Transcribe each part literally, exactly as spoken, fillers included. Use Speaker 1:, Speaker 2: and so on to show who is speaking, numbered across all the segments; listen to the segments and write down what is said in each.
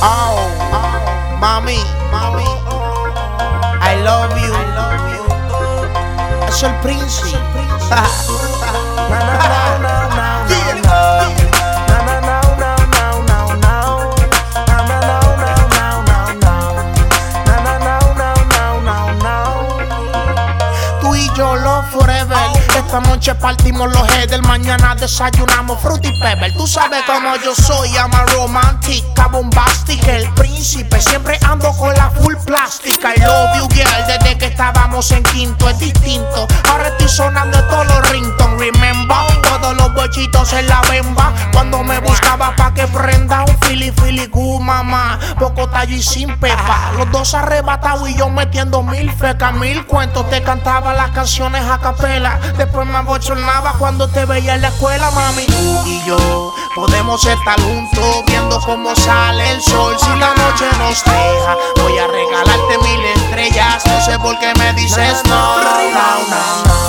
Speaker 1: Oh, mami, mami, I love you. Es el príncipe. Tú y yo, love forever. Esta noche partimos los headers, mañana desayunamos fruity pebble. Tú sabes cómo yo soy, ama romántica, bombástica. El príncipe, siempre ando con la full plástica. I love you, girl, desde que estábamos en quinto es distinto. Ahora estoy sonando en todos los ringtones, remember. Todos los bochitos en la bemba. Cuando me buscaba pa' que prenda un fili fili gu, mamá. Poco tallo y sin pepa. Los dos arrebatados y yo metiendo mil fecas, mil cuentos. Te cantaba las canciones a capela. Después me abochornaba cuando te veía en la escuela, mami. Tú y yo podemos estar juntos viendo cómo sale el sol. Si la noche nos deja, voy a regalarte mil estrellas. No sé por qué me dices no, no, no, no.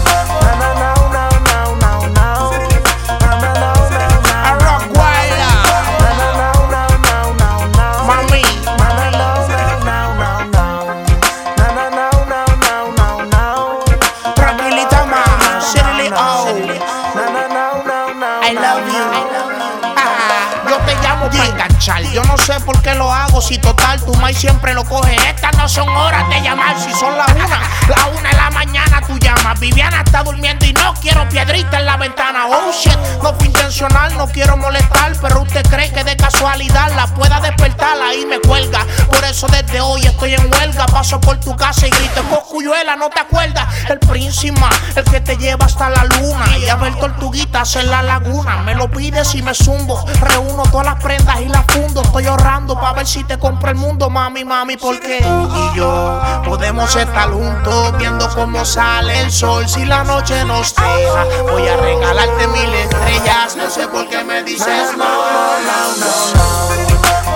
Speaker 1: I love you. Ah, yo te llamo para enganchar. Yo no sé por qué lo hago. Si total tu mai siempre lo coge. Estas no son horas de llamar. Si son las una, la una de la mañana tú llamas. Viviana está durmiendo y no quiero piedrita en la ventana. Oh shit, no fue intencional, no quiero molestar. Pero usted cree que de casualidad la pueda despertar. Ahí me cuelga. Por eso desde hoy estoy en huelga. Paso por tu casa y grito Cosculluela, ¿no te acuerdas? El príncipe, el que te lleva hasta la luna. Y a ver tortuguitas en la laguna. Me lo pides y me zumbo. Reúno todas las prendas y las fundo. Estoy ahorrando para ver si te compro el mundo, mami, mami, porque tú y yo podemos estar juntos viendo cómo sale el sol. Si la noche nos deja, voy a regalarte mil estrellas. No sé por qué me dices no, no, no, no.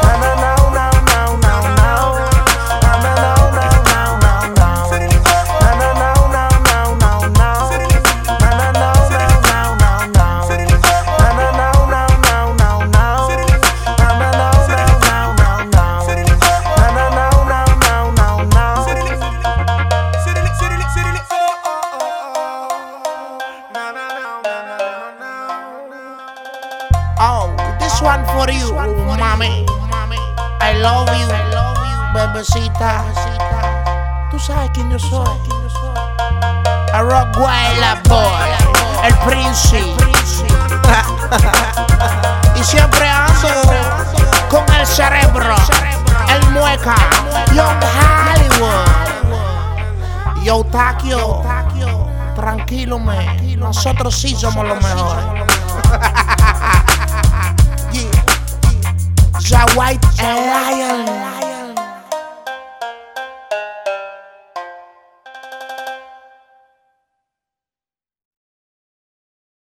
Speaker 1: Oh, this one for you, mami. I love you, bebecita. Tú sabes quién yo soy. A Rockweiler boy, el príncipe. Y siempre ando con el cerebro, el mueca, Young Hollywood. Yo, Takio, tranquilo, me. Nosotros sí somos los mejores. The White Lion.